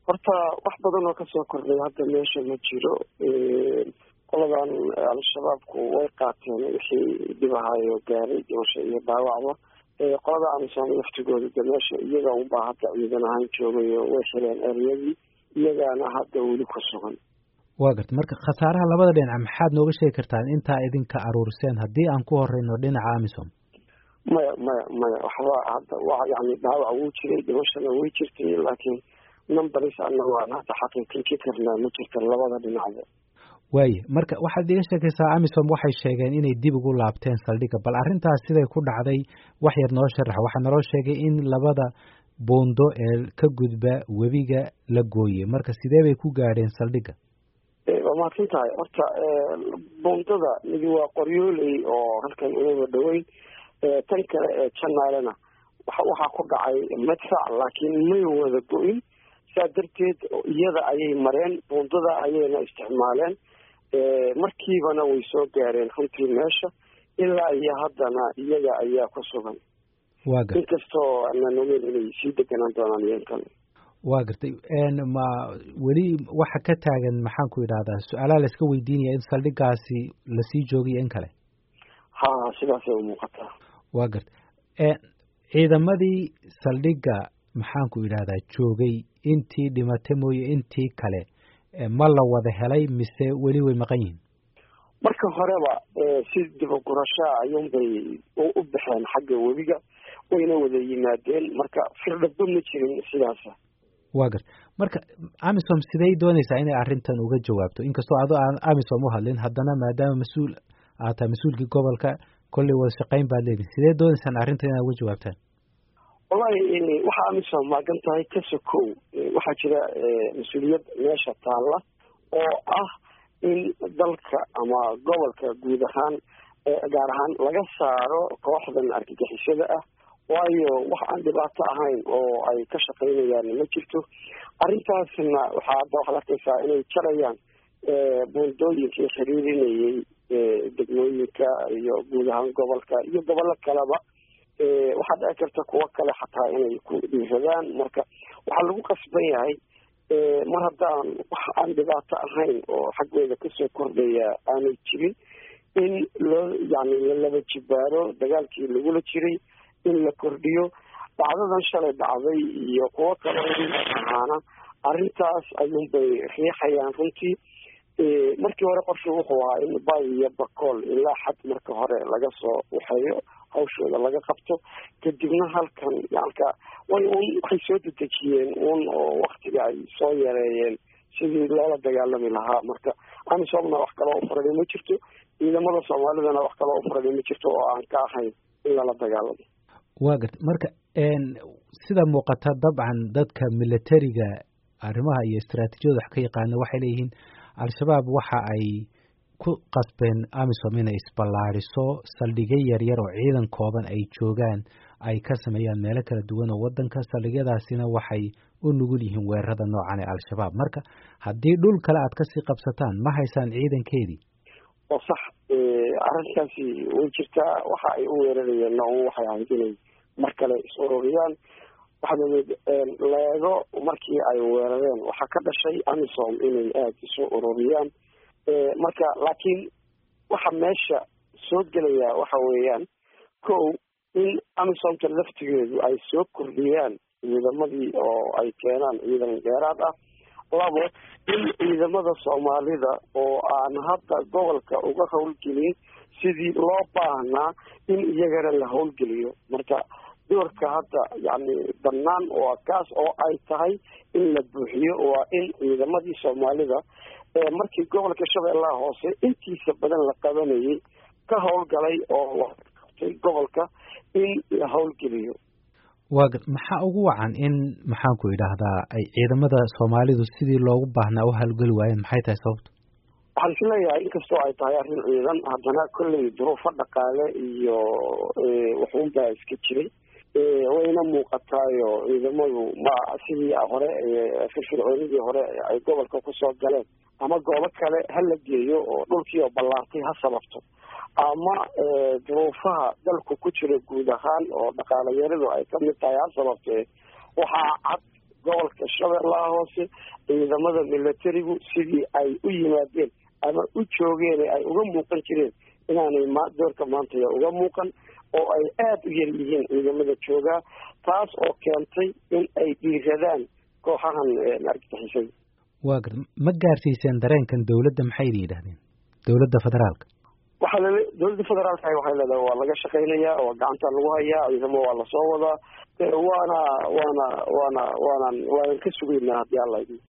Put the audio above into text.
horta wax badan oo kasoo kordhay hadda meesha ma jiro. qoladan al-shabaabku way qaateen wixii dhib ahaayo gaaray dhimasho iyo dhaawacba. qolada amisom laftigooda de meesha iyaga unbaa hadda ciidan ahaan joogayo way xireen eryadii iyagaana hadda weli ku sugan. waa garta marka khasaaraha labada dhinac maxaad nooga sheegi kartaan intaa idinka aruuriseen haddii aan ku horeyno dhinaca amisom? maya waxba hadda waa yani dhaawac wuu jiray dhimashana way jirtay laakiin numberis ana waan hadda xaqiiqin karnaa ma jirta labada dhinacba. waaye marka waxaad iga sheekaysaa amisom waxay sheegeen inay dib ugu laabteen saldhigga bal arrintaas siday ku dhacday wax yar noo sharax. waxaa naloo sheegay in labada buundo ee ka gudba webiga la gooyey marka sidee bay ku gaadheen saldhigga? waa mahadsan tahay. horta buundada midi waa qoryooley oo halkan uga dhaweyn, tan kale ee janaalena waxaa ku dhacay madfac laakiin may wada go-in. saa darteed iyada ayay mareen, buundada ayayna isticmaaleen. markiibana way soo gaareen runtii meesha ilaa iyo haddana iyaga ayaa ku sugan. inkastoo aanan ogeyn inay sii deganaan doonaan iyo in kale. waa gartay ma weli waxa ka taagan maxaan ku idhahdaa su-aalaha la iska weydiinaya in saldhiggaasi lasii joogiyo in kale? ha sidaasay umuuqataa. waa gartay ciidamadii saldhigga maxaan ku idhahdaa joogay intii dhimatay mooye intii kale ma la wada helay mise weli way maqan yihiin? marka horeba si dibagurashaa ayuunbay u baxeen xagga webiga wayna wada yimaadeen marka firdhabo ma jirin sidaasa. waa garta marka amisom siday doonaysaa inay arrintan uga jawaabto inkastoo adoo aan amisom u hadlin haddana maadaama mas-uul aad tahay mas-uulkii gobolka kolley wada shaqayn baad leedihin sidee doonaysaan arrintan inaad uga jawaabtaan? wallahi waxaa amisom maagan tahay ka sokow waxaa jira mas-uuliyad meesha taalla oo ah in dalka ama gobolka guud ahaan gaar ahaan laga saaro kooxdan argagixisada ah, waayo wax aan dhibaato ahayn oo ay ka shaqaynayaan ma jirto. arrintaasna waxaad arkaysaa inay jarayaan buundooyinkii xiriirinayay degmooyinka iyo guud ahaan gobolka iyo gobollo kaleba. waxaa dhici karta kuwo kale xataa inay ku dhiiradaan. marka waxaa lagu qasban yahay mar haddaan wax aan dhibaato ahayn oo xaggeeda kasoo kordhaya aanay jirin in loo yani lalaba jibaaro dagaalkii lagula jiray, in la kordhiyo. dhacdadan shalay dhacday iyo kuwo kale ahaana arrintaas ayuunbay riixayaan runtii. markii hore qorshu wuxuu ahaa in bay iyo bakool ilaa xad marka hore laga soo waxeeyo hawshooda laga qabto, kadibna halkan yanka waxay soo dedejiyeen oo waktiga ay soo yareeyeen sidii loola dagaalami lahaa. marka amisomna wax kaloo ufurani ma jirto, ciidamada soomaalidana wax kaloo ufurani ma jirto oo aan ka ahayn in lala dagaalamo. waa garta marka sida muuqata dabcan dadka militariga arrimaha iyo istaraatiijiyada wax ka yaqaana waxay leeyihiin al-shabaab waxa ay ku qasbeen amisom inay isballaariso saldhigyo yaryar oo ciidan kooban ay joogaan ay ka sameeyaan meelo kala duwan oo waddanka. saldhigyadaasina waxay u nugul yihiin weerarada noocan ee al-shabaab. marka haddii dhul kale aad kasii qabsataan ma haysaan ciidankeedii? oo sax arrintaasi way jirtaa. waxa ay u weerarayeen waxay ahayd inay mar kale is ururiyaan. waxaad leego markii ay weerareen waxaa ka dhashay amisom inay aada isu ururiyaan. marka laakiin waxa meesha soo gelaya waxa weeyaan kow in amisomka laftigeedu ay soo kordhiyaan ciidamadii oo ay keenaan ciidan dheeraad ah. labo in ciidamada soomaalida oo aan hadda gobolka uga howlgelin sidii loo baahnaa in iyagana la howlgeliyo. marka doorka hadda yani bannaan oo kaas oo ay tahay in la buuxiyo waa in ciidamadii soomaalida markii gobolka shabeellaha hoose intiisa badan la qabanayay ka howlgalay oo qabtay gobolka in la howlgeliyo. maxaa ugu wacan in maxaan ku idhaahdaa ay ciidamada soomaalidu sidii loogu baahnaa u howlgeli waayeen? maxay tahay sababta? waxaan is leeyahay inkastoo ay tahay arrin ciidan haddana kolley duruufo dhaqaale iyo waxuunbaa iska jiray. wayna muuqataayo ciidamadu ma sidii hore firfircoonidii hore ay gobolka kusoo galeen ama goobo kale ha la geeyo oo dhulkii oo ballaartay ha sababto, ama duruufaha dalku ku jira guud ahaan oo dhaqaalayaradu ay kamid tahay ha sababtee waxaa cad gobolka Shabeellaha Hoose ciidamada militarigu sidii ay u yimaadeen ama u joogeen ay uga muuqan jireen inaanay doorka maanta uga muuqan oo ay aad u yar yihiin ciidamada jooga taas oo keentay in ay dhiiradaan kooxahan argagixisada. waa gartay ma gaarsiiseen dareenkan dawladda maxay yidhaahdeen dawladda federaalka? dawladda federaalka waxay leedahay waa laga shaqaynayaa oo gacanta lagu hayaa ciidamo waa lasoo wadaa waana ka sugaynaa haddii alla idin